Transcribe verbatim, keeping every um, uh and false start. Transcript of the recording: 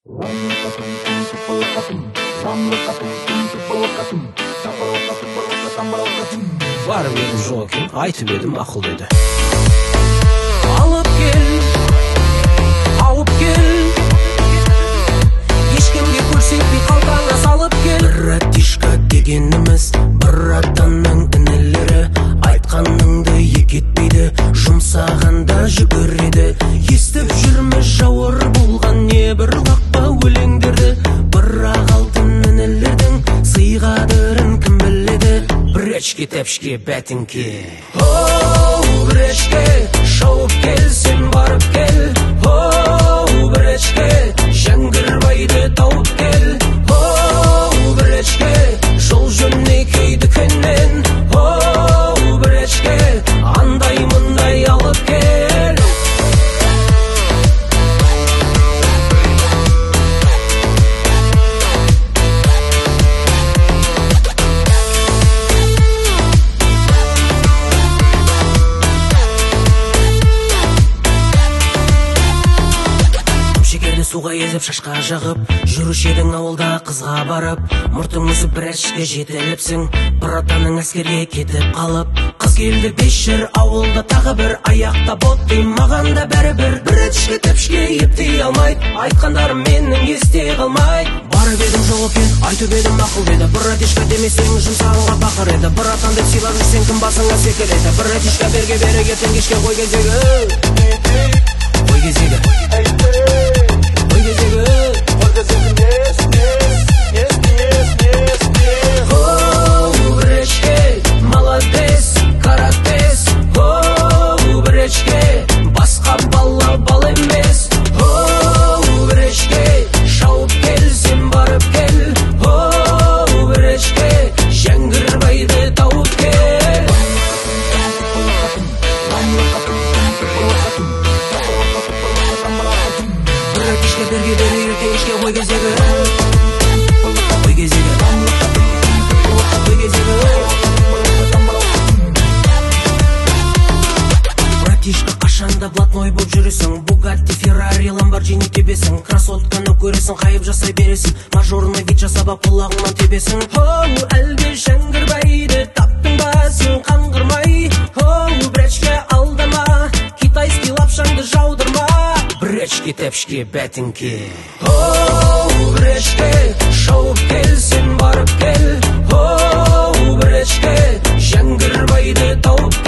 Var benim жоқ екен, айтып едім, ақыл еді. Алып кел, тауып кел, ешкімге көрсетпей қалтаңа салып кел. Братишка дегеніміз братанның інілері, айтқаныңды екі етпейді, жұмсағанда жүгіреді. Естіп жүрміз жауыр болған небір лақпа өлеңдерді, бірақ алтын інілердің сыйғадырын кім біледі. Бречке тәпшке бәтіңке, оу бречке, шауып кел, сен барып кел. Оу бречке, Жәңгірбайды тауып кел. Оу бречке, жол жөнекей дүкеннен. Оу бречке, андай мұндай алып кел. Суға езіп шашқа жағып, жүруші едің ауылда қызға барып. Мұртың өсіп бречке жетіліпсің, братаның әскерге кетіп қалып. Қыз келді бес жыр ауылда тағы бір, аяқта боттей маған да бәрі бір. Бречке тәпшке ептей алмай, айтқандарым менің есте қалмай. Барып едім жоқ екен, айтып едім ақыл еді. Братишка демесең жұмсағанға бақыр еді. Братан деп сыйлап жүрсең кім басыңа секіреді. Братишка берге бере ертең кешке қой кезегі, қой кезегі. Оу бречке, молодец, каратес. Оу бречке, басқа бала бал емес. Оу бречке, шауып кел, сен барып кел. Оу бречке, Жәңгірбайды тауып кел. Братишка берге бере ертең кешке қой кезегі, қой кезегі, қой кезегі. Братишка қашанда блатной боп жүресің, Бугатти, Феррари, Ламборджини тебесің. Красотканы көресің, қайып жасай бересің, мажорный вид жасап құлағыңнан тебесің. Оу әлде Жәңгірбайды таптың ба сен қаңғырмай. Оу бречке алдама, китайский лапшаңды жаудырма. Бречке тәпшке бәтіңке, оу бречке, шауып кел, сен барып кел. Оу бречке, Жәңгірбайды тауып